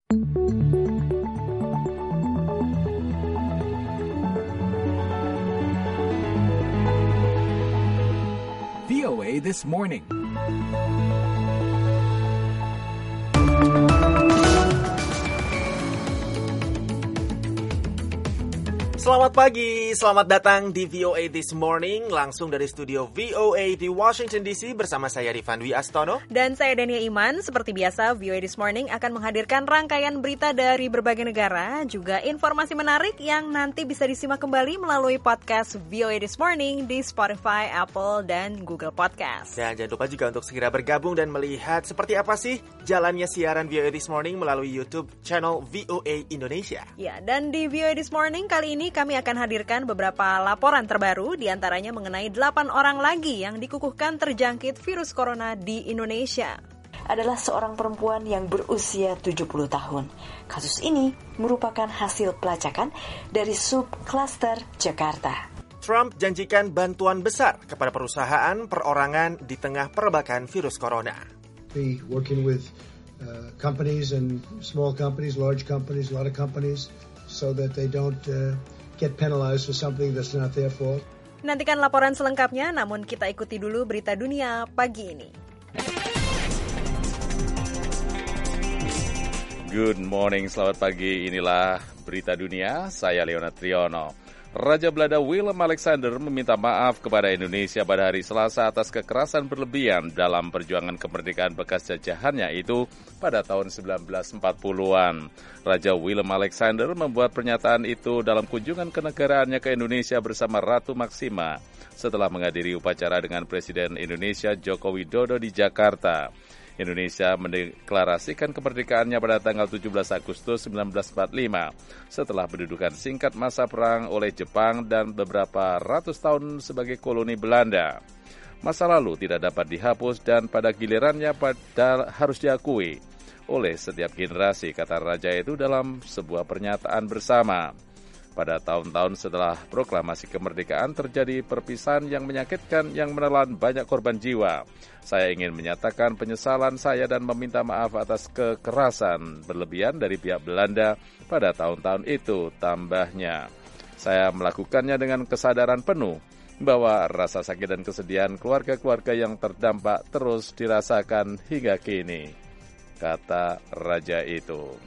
VOA This Morning. Selamat pagi, selamat datang di VOA This Morning, langsung dari studio VOA di Washington DC bersama saya Rifan Dwi Astono. Dan saya Dania Iman. Seperti biasa, VOA This Morning akan menghadirkan rangkaian berita dari berbagai negara, juga informasi menarik yang nanti bisa disimak kembali melalui podcast VOA This Morning di Spotify, Apple, dan Google Podcast. Dan jangan lupa juga untuk segera bergabung dan melihat seperti apa sih jalannya siaran VOA This Morning melalui YouTube channel VOA Indonesia. Ya, dan di VOA This Morning kali ini kami akan hadirkan beberapa laporan terbaru, diantaranya mengenai 8 orang lagi yang dikukuhkan terjangkit virus corona di Indonesia. Adalah seorang perempuan yang berusia 70 tahun. Kasus ini merupakan hasil pelacakan dari subklaster Jakarta. Trump janjikan bantuan besar kepada perusahaan perorangan di tengah perbakan virus corona. Be working with companies and small companies, large companies, a lot of companies, so that they don't get penalized for something that's not their fault. Nantikan laporan selengkapnya, namun kita ikuti dulu berita dunia pagi ini. Good morning, selamat pagi. Inilah berita dunia, saya Leonard Triono. Raja Belanda Willem Alexander meminta maaf kepada Indonesia pada hari Selasa atas kekerasan berlebihan dalam perjuangan kemerdekaan bekas jajahannya itu pada tahun 1940-an. Raja Willem Alexander membuat pernyataan itu dalam kunjungan kenegaraannya ke Indonesia bersama Ratu Maksima setelah menghadiri upacara dengan Presiden Indonesia Joko Widodo di Jakarta. Indonesia mendeklarasikan kemerdekaannya pada tanggal 17 Agustus 1945 setelah pendudukan singkat masa perang oleh Jepang dan beberapa ratus tahun sebagai koloni Belanda. Masa lalu tidak dapat dihapus dan pada gilirannya harus diakui oleh setiap generasi, kata raja itu dalam sebuah pernyataan bersama. Pada tahun-tahun setelah proklamasi kemerdekaan terjadi perpisahan yang menyakitkan yang menelan banyak korban jiwa. Saya ingin menyatakan penyesalan saya dan meminta maaf atas kekerasan berlebihan dari pihak Belanda pada tahun-tahun itu, tambahnya. Saya melakukannya dengan kesadaran penuh bahwa rasa sakit dan kesedihan keluarga-keluarga yang terdampak terus dirasakan hingga kini, kata raja itu.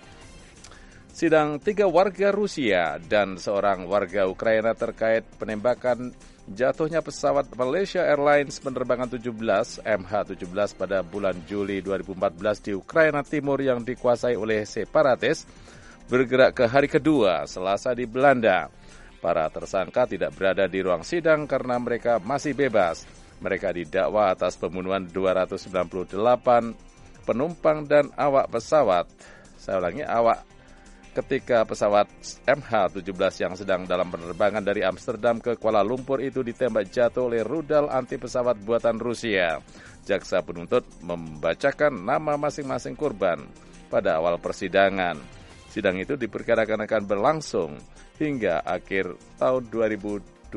Sidang 3 warga Rusia dan seorang warga Ukraina terkait penembakan jatuhnya pesawat Malaysia Airlines penerbangan 17 MH17 pada bulan Juli 2014 di Ukraina Timur yang dikuasai oleh separatis bergerak ke hari kedua Selasa di Belanda. Para tersangka tidak berada di ruang sidang karena mereka masih bebas. Mereka didakwa atas pembunuhan 298 penumpang dan awak pesawat. Saya ulangi, ketika pesawat MH17 yang sedang dalam penerbangan dari Amsterdam ke Kuala Lumpur itu ditembak jatuh oleh rudal anti pesawat buatan Rusia. Jaksa penuntut membacakan nama masing-masing korban pada awal persidangan. Sidang itu diperkirakan akan berlangsung hingga akhir tahun 2020.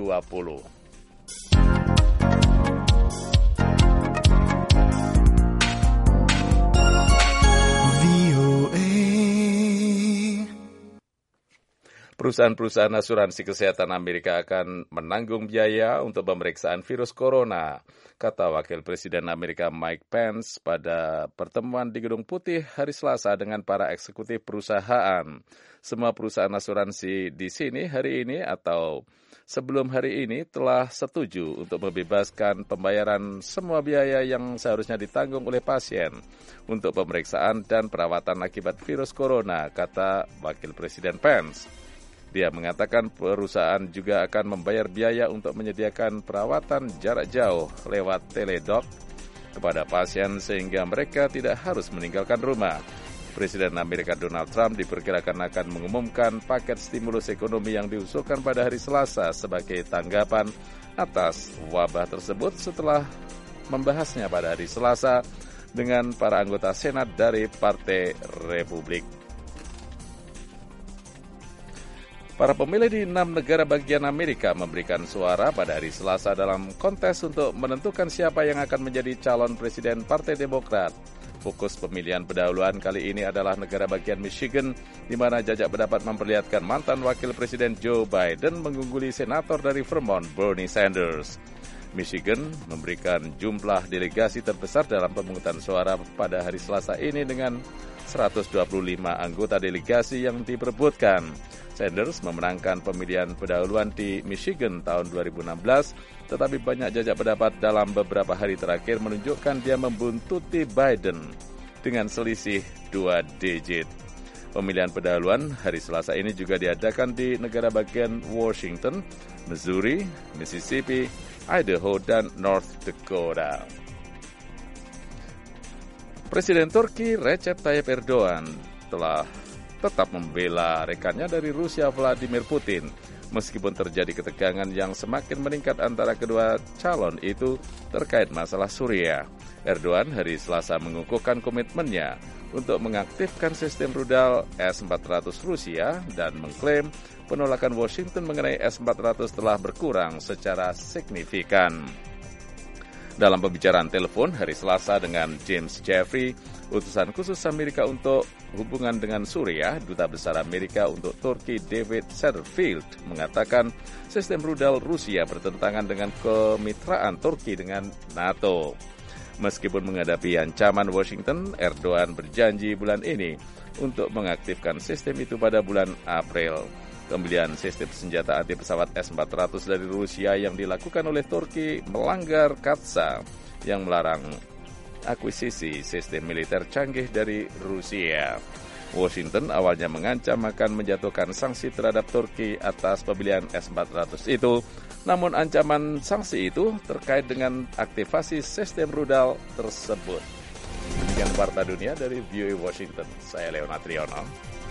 Perusahaan-perusahaan asuransi kesehatan Amerika akan menanggung biaya untuk pemeriksaan virus corona, kata Wakil Presiden Amerika Mike Pence pada pertemuan di Gedung Putih hari Selasa dengan para eksekutif perusahaan. Semua perusahaan asuransi di sini hari ini atau sebelum hari ini telah setuju untuk membebaskan pembayaran semua biaya yang seharusnya ditanggung oleh pasien untuk pemeriksaan dan perawatan akibat virus corona, kata Wakil Presiden Pence. Dia mengatakan perusahaan juga akan membayar biaya untuk menyediakan perawatan jarak jauh lewat teledoc kepada pasien sehingga mereka tidak harus meninggalkan rumah. Presiden Amerika Donald Trump diperkirakan akan mengumumkan paket stimulus ekonomi yang diusulkan pada hari Selasa sebagai tanggapan atas wabah tersebut setelah membahasnya pada hari Selasa dengan para anggota Senat dari Partai Republik. Para pemilih di 6 negara bagian Amerika memberikan suara pada hari Selasa dalam kontes untuk menentukan siapa yang akan menjadi calon presiden Partai Demokrat. Fokus pemilihan pendahuluan kali ini adalah negara bagian Michigan, di mana jajak pendapat memperlihatkan mantan wakil presiden Joe Biden mengungguli senator dari Vermont, Bernie Sanders. Michigan memberikan jumlah delegasi terbesar dalam pemungutan suara pada hari Selasa ini dengan 125 anggota delegasi yang diperebutkan. Sanders memenangkan pemilihan pendahuluan di Michigan tahun 2016, tetapi banyak jajak pendapat dalam beberapa hari terakhir menunjukkan dia membuntuti Biden dengan selisih 2 digit. Pemilihan pendahuluan hari Selasa ini juga diadakan di negara bagian Washington, Missouri, Mississippi, Idaho, dan North Dakota. Presiden Turki Recep Tayyip Erdogan telah tetap membela rekannya dari Rusia Vladimir Putin, meskipun terjadi ketegangan yang semakin meningkat antara kedua calon itu terkait masalah Suriah. Erdogan hari Selasa mengukuhkan komitmennya untuk mengaktifkan sistem rudal S-400 Rusia dan mengklaim penolakan Washington mengenai S-400 telah berkurang secara signifikan. Dalam pembicaraan telepon hari Selasa dengan James Jeffrey, utusan khusus Amerika untuk hubungan dengan Suriah, Duta Besar Amerika untuk Turki David Satterfield mengatakan sistem rudal Rusia bertentangan dengan kemitraan Turki dengan NATO. Meskipun menghadapi ancaman Washington, Erdogan berjanji bulan ini untuk mengaktifkan sistem itu pada bulan April. Pembelian sistem senjata anti pesawat S-400 dari Rusia yang dilakukan oleh Turki melanggar KATSA yang melarang akuisisi sistem militer canggih dari Rusia. Washington awalnya mengancam akan menjatuhkan sanksi terhadap Turki atas pembelian S-400 itu, namun ancaman sanksi itu terkait dengan aktivasi sistem rudal tersebut. Demikian Warta Dunia dari VOA Washington. Saya Leonard Triono.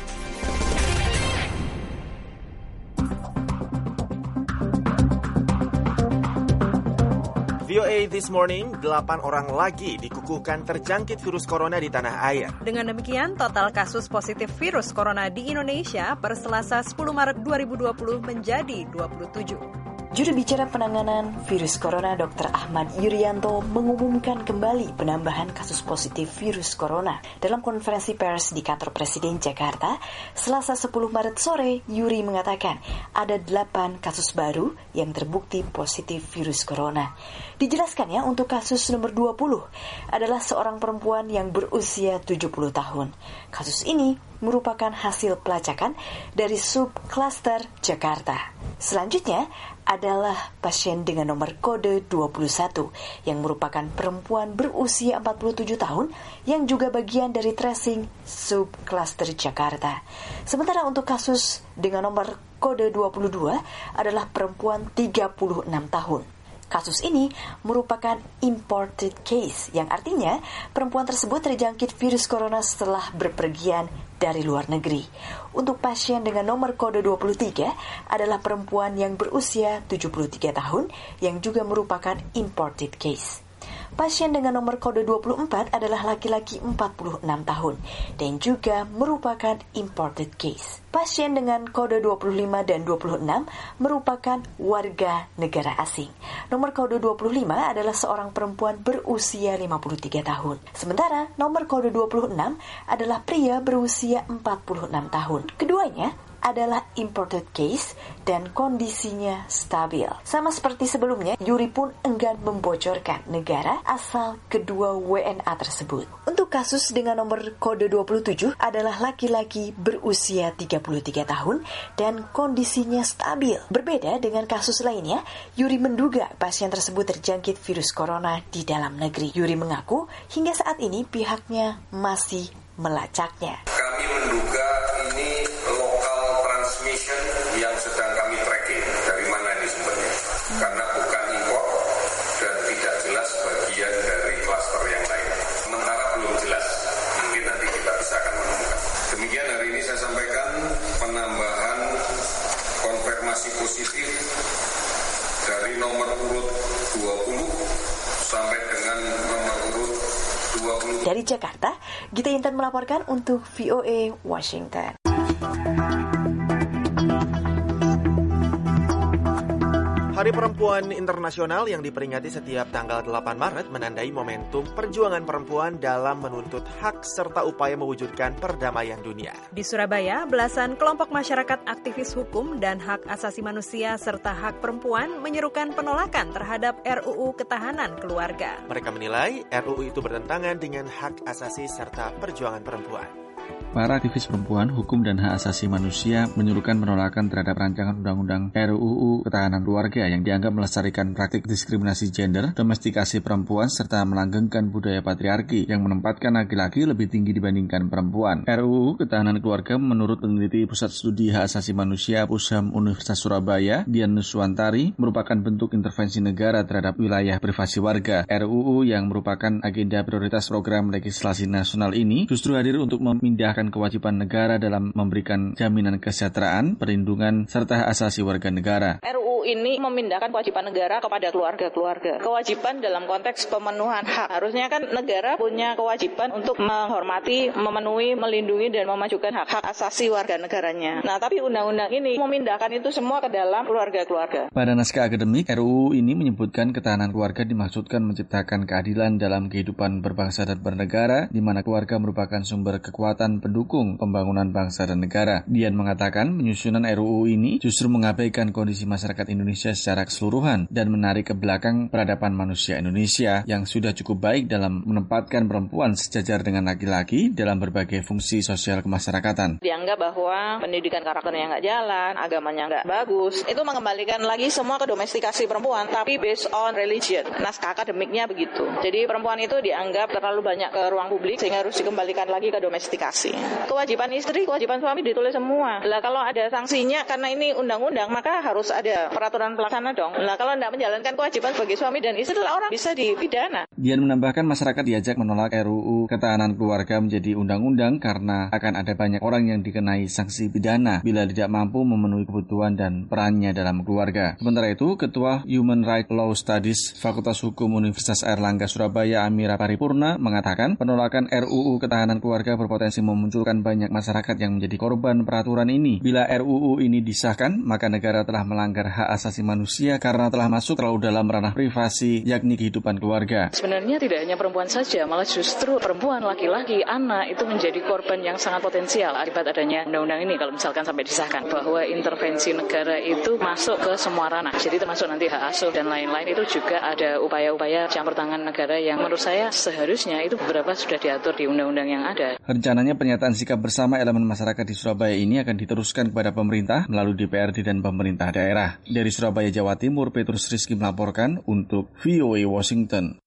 VOA This Morning, 8 orang lagi dikukuhkan terjangkit virus corona di tanah air. Dengan demikian, total kasus positif virus corona di Indonesia per Selasa 10 Maret 2020 menjadi 27. Juru bicara penanganan virus corona Dr. Ahmad Yuryanto mengumumkan kembali penambahan kasus positif virus corona. Dalam konferensi pers di kantor Presiden Jakarta, Selasa 10 Maret sore, Yuri mengatakan ada 8 kasus baru yang terbukti positif virus corona. Dijelaskannya untuk kasus nomor 20 adalah seorang perempuan yang berusia 70 tahun. Kasus ini merupakan hasil pelacakan dari subklaster Jakarta. Selanjutnya adalah pasien dengan nomor kode 21 yang merupakan perempuan berusia 47 tahun yang juga bagian dari tracing subklaster Jakarta. Sementara untuk kasus dengan nomor kode 22 adalah perempuan 36 tahun. Kasus ini merupakan imported case, yang artinya perempuan tersebut terjangkit virus corona setelah berpergian dari luar negeri. Untuk pasien dengan nomor kode 23 adalah perempuan yang berusia 73 tahun yang juga merupakan imported case. Pasien dengan nomor kode 24 adalah laki-laki 46 tahun dan juga merupakan imported case. Pasien dengan kode 25 dan 26 merupakan warga negara asing. Nomor kode 25 adalah seorang perempuan berusia 53 tahun. Sementara nomor kode 26 adalah pria berusia 46 tahun. Keduanya adalah imported case dan kondisinya stabil. Sama seperti sebelumnya, Yuri pun enggan membocorkan negara asal kedua WNA tersebut. Untuk kasus dengan nomor kode 27 adalah laki-laki berusia 33 tahun dan kondisinya stabil. Berbeda dengan kasus lainnya, Yuri menduga pasien tersebut terjangkit virus corona di dalam negeri. Yuri mengaku hingga saat ini pihaknya masih melacaknya. Kami menduga ini local transmission yang sedang kami tracking. Dari mana ini sumbernya? Karena bukan impor dan tidak jelas bagian dari klaster yang lain. Sementara belum jelas. Mungkin nanti kita bisa akan menemukan. Demikian hari ini saya sampaikan penambahan konfirmasi positif dari nomor urut 20 sampai dengan nomor urut 20. Dari Jakarta, Gita Intan melaporkan untuk VOA Washington. Hari Perempuan Internasional yang diperingati setiap tanggal 8 Maret menandai momentum perjuangan perempuan dalam menuntut hak serta upaya mewujudkan perdamaian dunia. Di Surabaya, belasan kelompok masyarakat aktivis hukum dan hak asasi manusia serta hak perempuan menyerukan penolakan terhadap RUU Ketahanan Keluarga. Mereka menilai RUU itu bertentangan dengan hak asasi serta perjuangan perempuan. Para aktivis perempuan, hukum dan hak asasi manusia menyerukan penolakan terhadap rancangan undang-undang RUU Ketahanan Keluarga yang dianggap melestarikan praktik diskriminasi gender, domestikasi perempuan, serta melanggengkan budaya patriarki yang menempatkan laki-laki lebih tinggi dibandingkan perempuan. RUU Ketahanan Keluarga menurut peneliti Pusat Studi Hak Asasi Manusia PUSHAM Universitas Surabaya, Dian Nuswantari, merupakan bentuk intervensi negara terhadap wilayah privasi warga. RUU yang merupakan agenda prioritas program legislasi nasional ini justru hadir untuk memindahkan kewajiban negara dalam memberikan jaminan kesejahteraan, perlindungan, serta hak asasi warga negara. RUU ini memindahkan kewajiban negara kepada keluarga-keluarga. Kewajiban dalam konteks pemenuhan hak. Harusnya kan negara punya kewajiban untuk menghormati, memenuhi, melindungi, dan memajukan hak-hak asasi warga negaranya. Nah, tapi undang-undang ini memindahkan itu semua ke dalam keluarga-keluarga. Pada naskah akademik, RUU ini menyebutkan ketahanan keluarga dimaksudkan menciptakan keadilan dalam kehidupan berbangsa dan bernegara, di mana keluarga merupakan sumber kekuatan pendukung pembangunan bangsa dan negara. Dian mengatakan penyusunan RUU ini justru mengabaikan kondisi masyarakat Indonesia secara keseluruhan dan menarik ke belakang peradaban manusia Indonesia yang sudah cukup baik dalam menempatkan perempuan sejajar dengan laki-laki dalam berbagai fungsi sosial kemasyarakatan. Dianggap bahwa pendidikan karakternya nggak jalan, agamanya nggak bagus, itu mengembalikan lagi semua ke domestikasi perempuan, tapi based on religion. Naskah akademiknya begitu. Jadi perempuan itu dianggap terlalu banyak ke ruang publik sehingga harus dikembalikan lagi ke domestikasi. Kewajiban istri, kewajiban suami ditulis semua. Lah kalau ada sanksinya karena ini undang-undang, maka harus ada peraturan pelaksana dong. Lah kalau tidak menjalankan kewajiban sebagai suami dan istri, lah orang bisa dipidana. Dian menambahkan masyarakat diajak menolak RUU Ketahanan Keluarga menjadi undang-undang karena akan ada banyak orang yang dikenai sanksi pidana bila tidak mampu memenuhi kebutuhan dan perannya dalam keluarga. Sementara itu, Ketua Human Rights Law Studies Fakultas Hukum Universitas Airlangga Surabaya Amira Paripurna mengatakan penolakan RUU Ketahanan Keluarga berpotensi memunculkan banyak masyarakat yang menjadi korban peraturan ini. Bila RUU ini disahkan, maka negara telah melanggar hak asasi manusia karena telah masuk terlalu dalam ranah privasi, yakni kehidupan keluarga. Sebenarnya tidak hanya perempuan saja, malah justru perempuan, laki-laki, anak itu menjadi korban yang sangat potensial akibat adanya undang-undang ini. Kalau misalkan sampai disahkan bahwa intervensi negara itu masuk ke semua ranah, jadi termasuk nanti hak asuh dan lain-lain, itu juga ada upaya-upaya campur tangan negara yang menurut saya seharusnya itu beberapa sudah diatur di undang-undang yang ada. Rencananya pernyataan sikap bersama elemen masyarakat di Surabaya ini akan diteruskan kepada pemerintah melalui DPRD dan pemerintah daerah. Dari Surabaya, Jawa Timur, Petrus Rizky melaporkan untuk VOA Washington.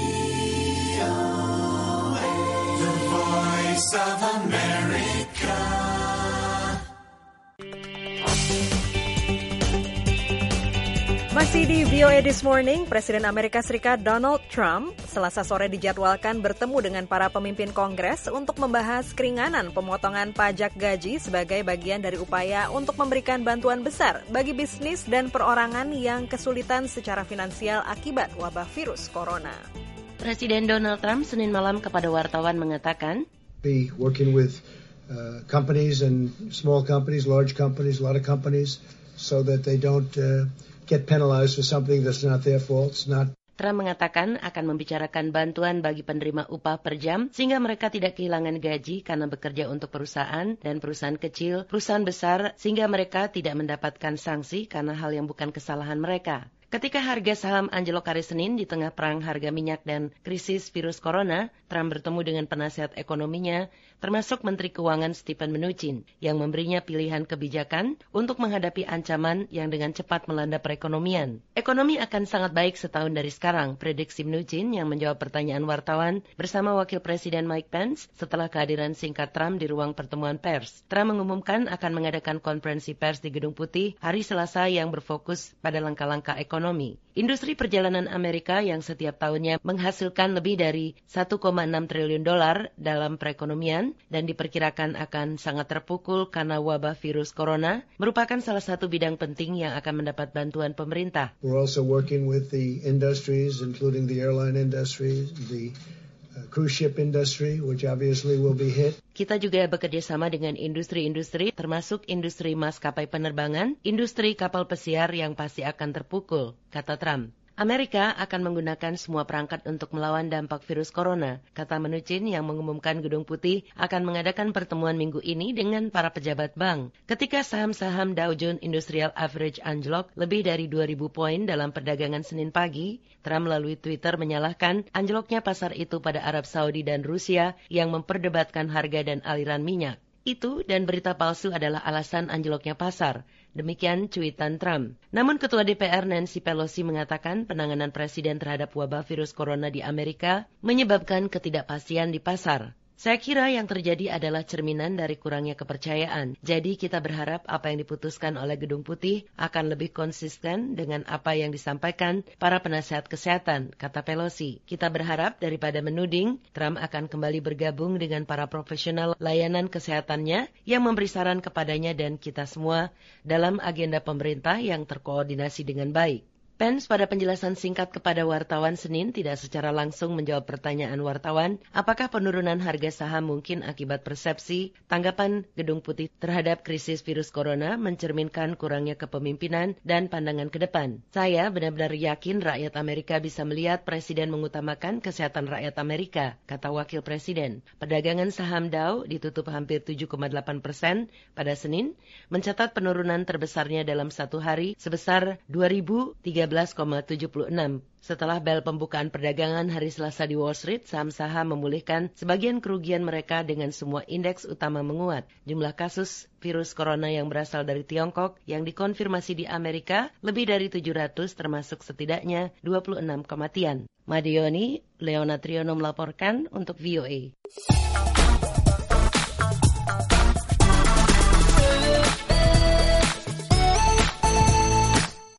Masih di VOA This Morning, Presiden Amerika Serikat Donald Trump Selasa sore dijadwalkan bertemu dengan para pemimpin Kongres untuk membahas keringanan pemotongan pajak gaji sebagai bagian dari upaya untuk memberikan bantuan besar bagi bisnis dan perorangan yang kesulitan secara finansial akibat wabah virus corona. Presiden Donald Trump Senin malam kepada wartawan mengatakan, Be working with companies and small companies, large companies, a lot of companies, so that they don't get penalized for something that's not their fault. It's not. Trump mengatakan akan membicarakan bantuan bagi penerima upah per jam sehingga mereka tidak kehilangan gaji karena bekerja untuk perusahaan dan perusahaan kecil, perusahaan besar, sehingga mereka tidak mendapatkan sanksi karena hal yang bukan kesalahan mereka. Ketika harga saham anjlok hari Senin di tengah perang harga minyak dan krisis virus corona, Trump bertemu dengan penasihat ekonominya, termasuk Menteri Keuangan Steven Mnuchin, yang memberinya pilihan kebijakan untuk menghadapi ancaman yang dengan cepat melanda perekonomian. Ekonomi akan sangat baik setahun dari sekarang, prediksi Mnuchin yang menjawab pertanyaan wartawan bersama Wakil Presiden Mike Pence setelah kehadiran singkat Trump di ruang pertemuan pers. Trump mengumumkan akan mengadakan konferensi pers di Gedung Putih hari Selasa yang berfokus pada langkah-langkah ekonomi. Industri perjalanan Amerika yang setiap tahunnya menghasilkan lebih dari $1,6 triliun dalam perekonomian dan diperkirakan akan sangat terpukul karena wabah virus corona, merupakan salah satu bidang penting yang akan mendapat bantuan pemerintah. We're also working with the industries, including the airline industry, the cruise ship industry, which obviously will be hit. Kita juga bekerja sama dengan industri-industri, termasuk industri maskapai penerbangan, industri kapal pesiar yang pasti akan terpukul, kata Trump. Amerika akan menggunakan semua perangkat untuk melawan dampak virus corona, kata Mnuchin yang mengumumkan Gedung Putih akan mengadakan pertemuan minggu ini dengan para pejabat bank. Ketika saham-saham Dow Jones Industrial Average anjlok lebih dari 2.000 poin dalam perdagangan Senin pagi, Trump melalui Twitter menyalahkan anjloknya pasar itu pada Arab Saudi dan Rusia yang memperdebatkan harga dan aliran minyak. Itu dan berita palsu adalah alasan anjloknya pasar. Demikian cuitan Trump. Namun Ketua DPR Nancy Pelosi mengatakan penanganan Presiden terhadap wabah virus corona di Amerika menyebabkan ketidakpastian di pasar. Saya kira yang terjadi adalah cerminan dari kurangnya kepercayaan. Jadi kita berharap apa yang diputuskan oleh Gedung Putih akan lebih konsisten dengan apa yang disampaikan para penasihat kesehatan, kata Pelosi. Kita berharap daripada menuding, Trump akan kembali bergabung dengan para profesional layanan kesehatannya yang memberi saran kepadanya dan kita semua dalam agenda pemerintah yang terkoordinasi dengan baik. Pence pada penjelasan singkat kepada wartawan Senin tidak secara langsung menjawab pertanyaan wartawan apakah penurunan harga saham mungkin akibat persepsi tanggapan Gedung Putih terhadap krisis virus corona mencerminkan kurangnya kepemimpinan dan pandangan ke depan. Saya benar-benar yakin rakyat Amerika bisa melihat Presiden mengutamakan kesehatan rakyat Amerika, kata Wakil Presiden. Perdagangan saham Dow ditutup hampir 7,8% pada Senin, mencatat penurunan terbesarnya dalam satu hari sebesar 2.013,76. Setelah bel pembukaan perdagangan hari Selasa di Wall Street, saham-saham memulihkan sebagian kerugian mereka dengan semua indeks utama menguat. Jumlah kasus virus corona yang berasal dari Tiongkok yang dikonfirmasi di Amerika lebih dari 700 termasuk setidaknya 26 kematian. Madioni, Leona Triono melaporkan untuk VOA.